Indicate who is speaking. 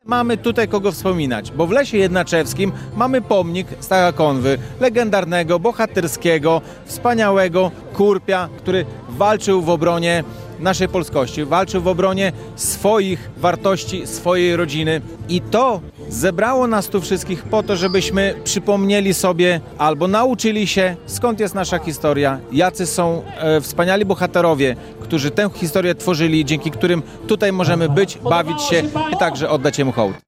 Speaker 1: Mamy tutaj kogo wspominać, bo w Lesie Jednaczewskim mamy pomnik Stacha Konwy, legendarnego, bohaterskiego, wspaniałego Kurpia, który walczył w obronie naszej polskości, walczył w obronie swoich wartości, swojej rodziny i to zebrało nas tu wszystkich po to, żebyśmy przypomnieli sobie albo nauczyli się, skąd jest nasza historia, jacy są wspaniali bohaterowie, którzy tę historię tworzyli, dzięki którym tutaj możemy być, bawić się i także oddać jemu hołd.